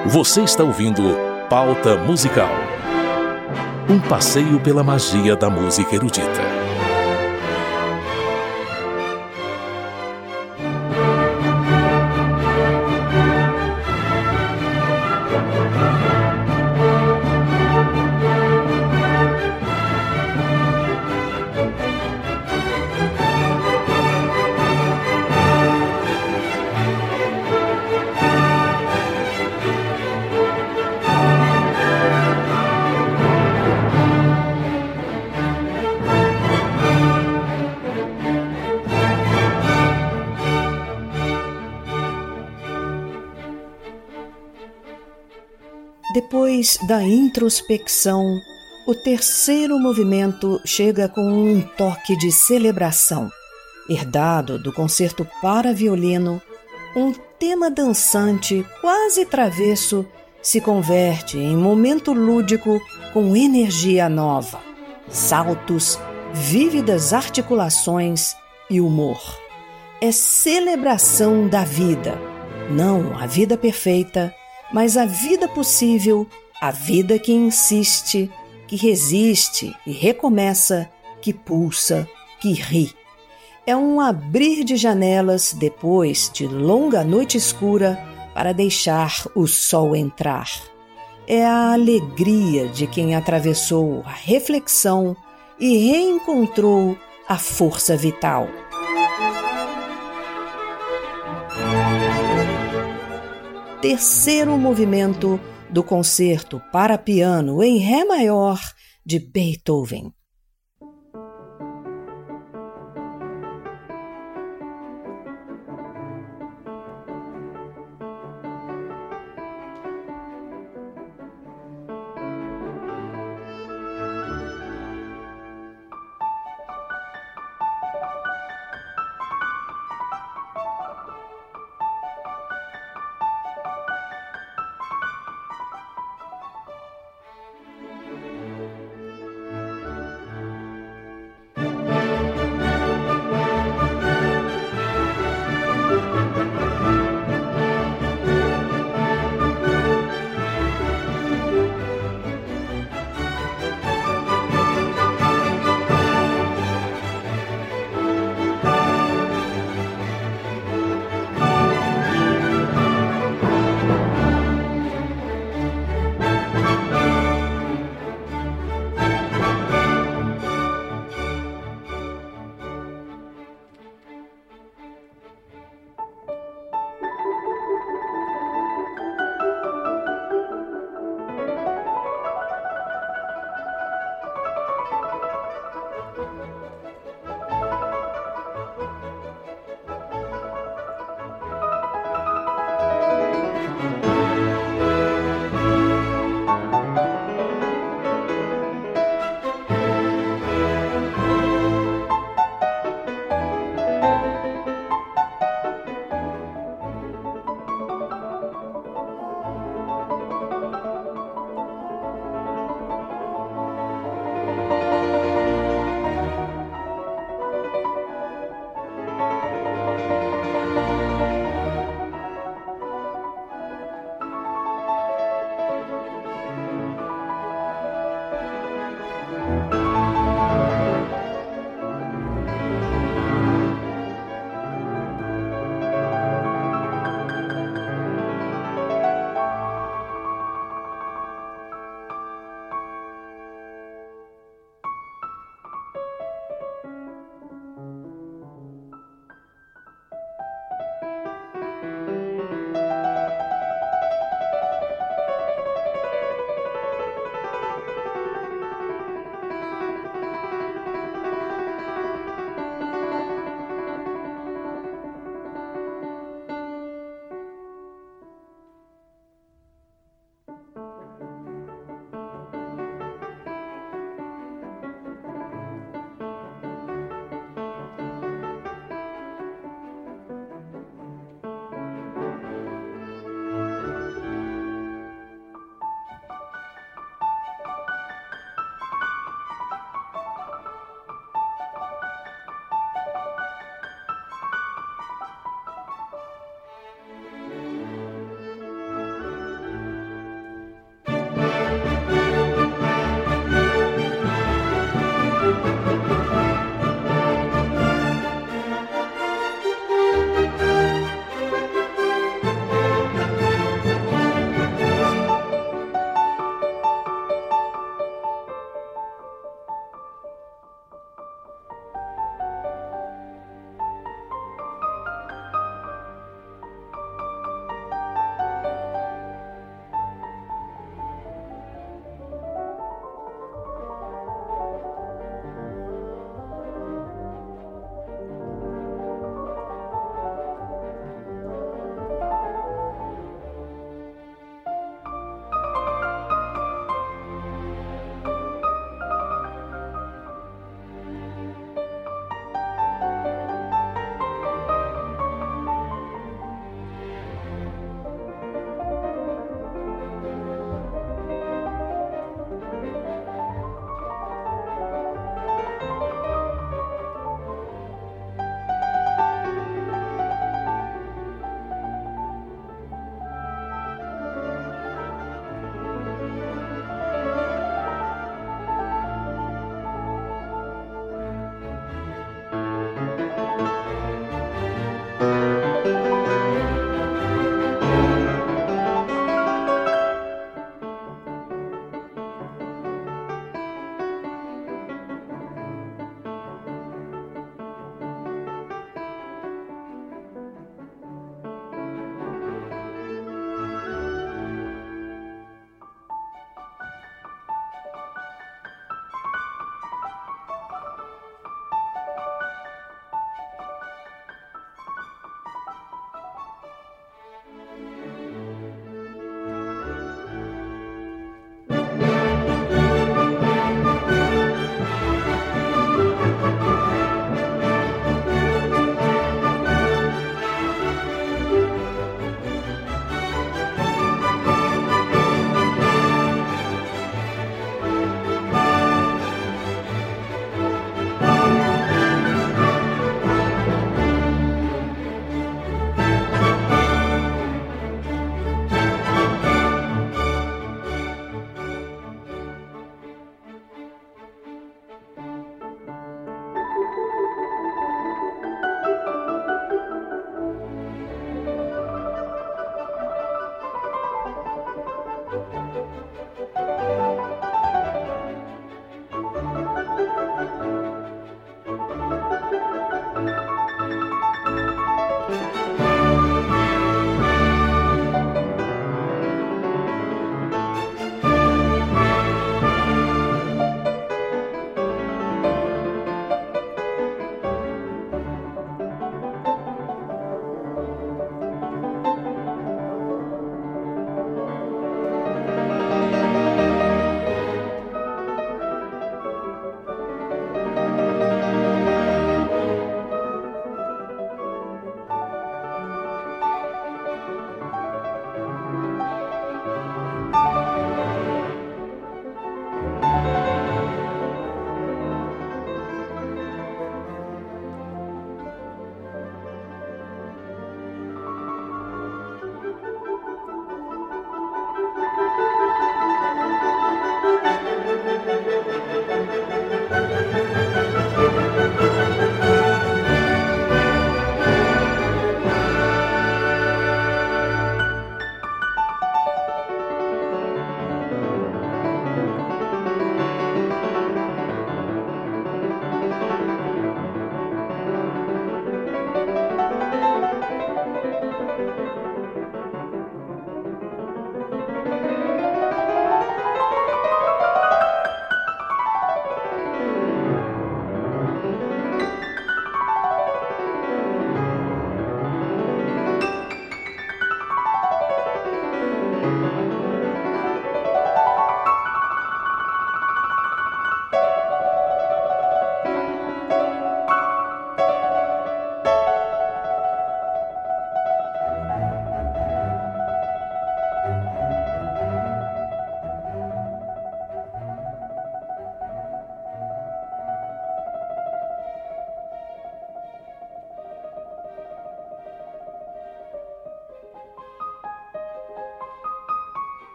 Você está ouvindo Pauta Musical, um passeio pela magia da música erudita. Depois da introspecção, o terceiro movimento chega com um toque de celebração. Herdado do concerto para violino, um tema dançante, quase travesso, se converte em momento lúdico com energia nova, saltos, vívidas articulações e humor. É celebração da vida, não a vida perfeita, mas a vida possível, a vida que insiste, que resiste e recomeça, que pulsa, que ri. É um abrir de janelas depois de longa noite escura para deixar o sol entrar. É a alegria de quem atravessou a reflexão e reencontrou a força vital. Terceiro movimento do concerto para piano em Ré maior de Beethoven.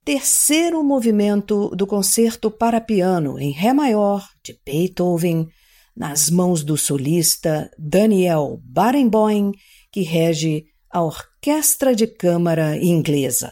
terceiro movimento do Concerto para Piano em Ré maior, de Beethoven, nas mãos do solista Daniel Barenboim, que rege a Orquestra de Câmara Inglesa.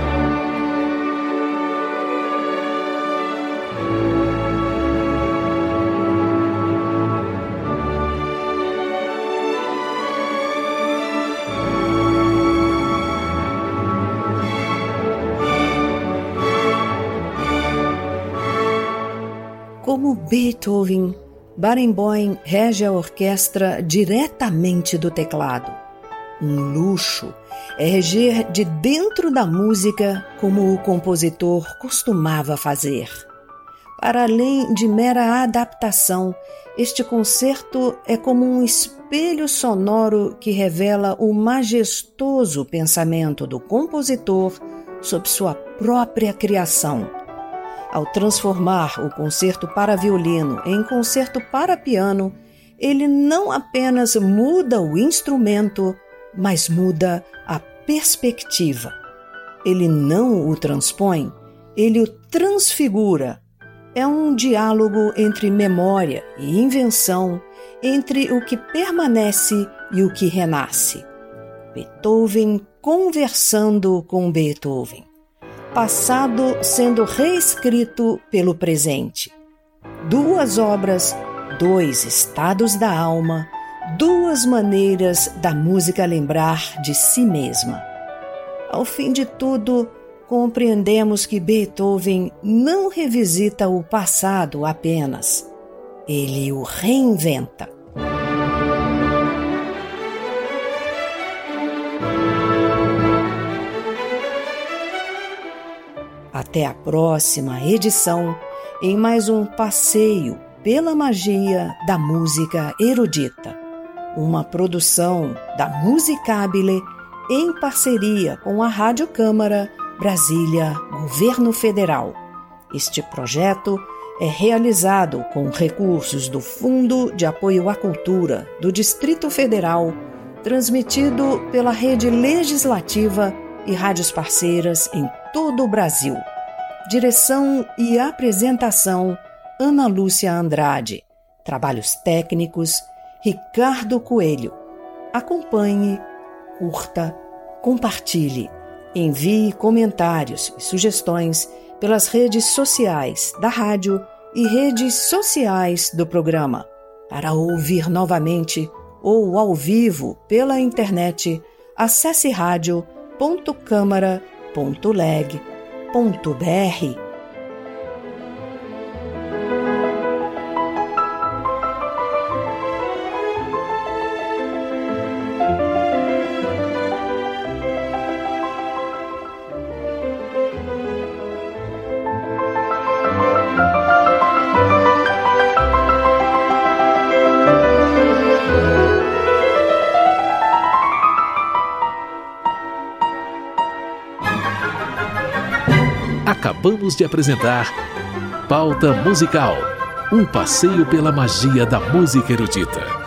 Como Beethoven, Barenboim rege a orquestra diretamente do teclado. Um luxo é reger de dentro da música como o compositor costumava fazer. Para além de mera adaptação, este concerto é como um espelho sonoro que revela o majestoso pensamento do compositor sob sua própria criação. Ao transformar o concerto para violino em concerto para piano, ele não apenas muda o instrumento, mas muda a perspectiva. Ele não o transpõe, ele o transfigura. É um diálogo entre memória e invenção, entre o que permanece e o que renasce. Beethoven conversando com Beethoven. Passado sendo reescrito pelo presente. Duas obras, dois estados da alma, duas maneiras da música lembrar de si mesma. Ao fim de tudo, compreendemos que Beethoven não revisita o passado apenas, ele o reinventa. Até a próxima edição, em mais um passeio pela magia da música erudita. Uma produção da Musicabile em parceria com a Rádio Câmara, Brasília, Governo Federal. Este projeto é realizado com recursos do Fundo de Apoio à Cultura do Distrito Federal, transmitido pela Rede Legislativa e rádios parceiras em todo o Brasil. Direção e apresentação, Ana Lúcia Andrade. Trabalhos técnicos, Ricardo Coelho. Acompanhe, curta, compartilhe. Envie comentários e sugestões pelas redes sociais da rádio e redes sociais do programa. Para ouvir novamente ou ao vivo pela internet, acesse radio.câmara.leg.br. Acabamos de apresentar Pauta Musical, um passeio pela magia da música erudita.